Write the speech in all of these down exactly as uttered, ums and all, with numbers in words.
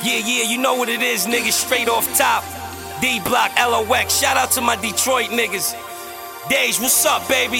Yeah, yeah, you know what it is, niggas. Straight off top. D Block, L O X. Shout out to my Detroit niggas. Dej, what's up, baby?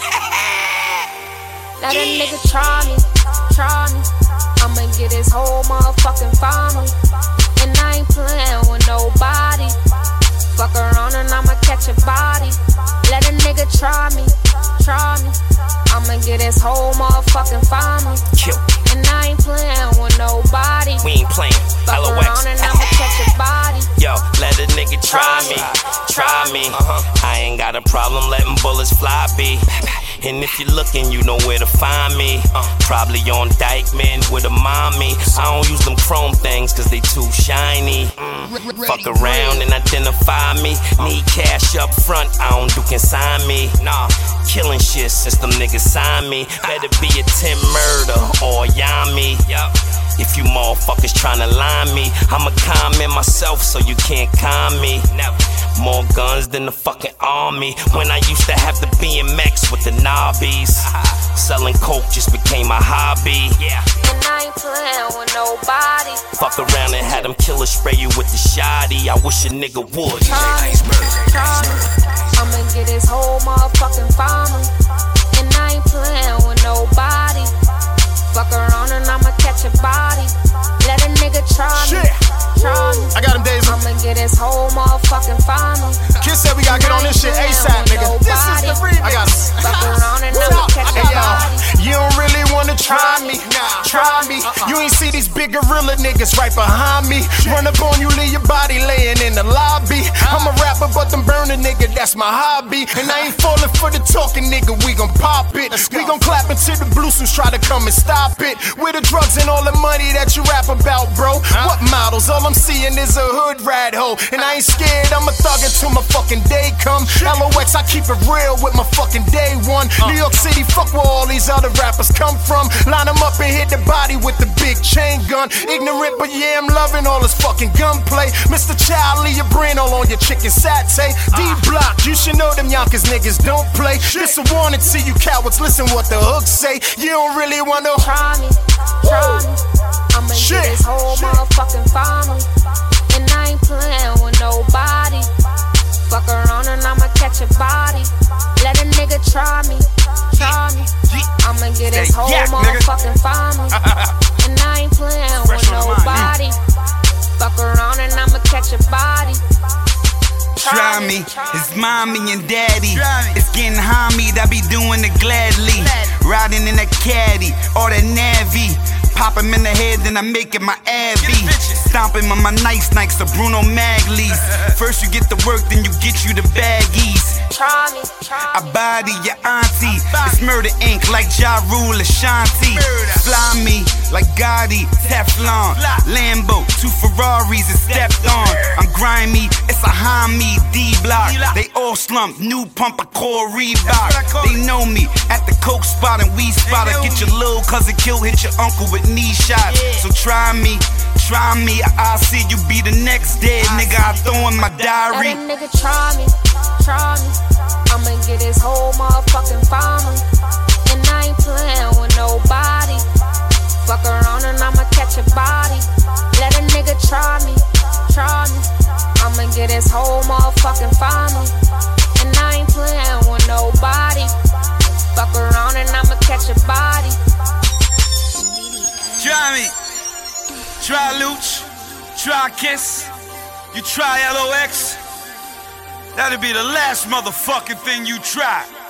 Let a nigga try me, try me. I'ma get his whole motherfucking family. And I ain't playing with nobody. Fuck around and I'ma catch a body. Let a nigga try me, try me. I'ma get his whole motherfucking family. Kill. And I ain't playing with nobody. We ain't playing. Fuck L O X. around and I'ma catch a body. Yo, let a nigga try me, try me. Uh-huh. I ain't got a problem letting bullets fly, B. And if you're looking, you know where to find me. Uh, probably on Dykeman with a mommy. I don't use them chrome things cause they too shiny. Mm. Fuck around and identify me. Need cash up front, I don't do consign me. Nah, killing shit since them niggas signed me. Better be a Tim murder or Yami. Yup. If you motherfuckers tryna line me, I'ma comment myself so you can't con me. Never. More guns than the fucking army. When I used to have the B M X with the knobbies. Selling coke just became a hobby. Yeah. And I ain't playing with nobody. Fuck around and had them killers spray you with the shoddy. I wish a nigga would. Try me, try me. I'ma get his whole motherfucking family. And I ain't playing with nobody. Fuck around and I'ma catch a body. Let a nigga try me, try me. I got him, Daisy. I'ma get his whole motherfucking family. Kiss said we gotta get on this shit ASAP, nigga. This is the remix. I got him. Fuck around and I'ma catch a body. You don't really wanna try me, try me. You ain't see these big gorilla niggas right behind me. Run up on you, leave your body laying in the lobby. I'm a rapper, but them burning nigga, that's my hobby. And I ain't falling for the talking nigga, we gon' pop it. We gon' clap until the blue suits try to come and stop it. With the drugs and all the money that you rap about, bro. What models? All I'm seeing is a hood rat hoe. And I ain't scared, I'm a thug until my fucking day come. L O X, I keep it real with my fucking day one. New York City, fuck where all these other rappers come from. Line them up and hit the body with the big chain gun. Ignorant, but yeah, I'm loving all this fucking gunplay. Mister Child, leave your brain all on your chicken satay. D Block, you should know them Yonkers niggas don't play. This a warning to you cowards, listen what the hooks say. You don't really wanna try me, try me. I'ma Shit. get his whole motherfucking family. And I ain't playing with nobody. Fuck around and I'ma catch a body. Let a nigga try me, try me. I'ma get his whole yak, motherfucking family. And I ain't playing with nobody. Fuck around and I'ma catch a body. Try me, it's mommy and daddy. It's getting homied, I be doing it gladly. Riding in a caddy or that navy. Pop him in the head, then I make it my Abby. Stomp him on my nice Nikes, the Bruno Magli's. First you get the work, then you get you the baggies. Try me, try I body your auntie. It's murder ink like Ja Rule Ashanti. Fly me like Gotti, Teflon. Lambo, two Ferraris and stepped on. I'm grimy, it's a homie, D Block. They all slump, new pump, I call Reebok. They know me at the coke spot and weed spot. I get your little cousin killed, hit your uncle with knee shots. So try me, try me. I'll see you be the next dead nigga I throw in my diary. Let a nigga try me, try me. I'ma get his whole motherfucking family. And I ain't playing with nobody. Fuck around and I'ma catch a body. Let a nigga try me, try me. I'ma get his whole motherfucking family. And I ain't playing with nobody. Fuck around and I'ma catch a body. Try me, try Luch, try Kiss, you try L O X. That'll be the last motherfucking thing you try.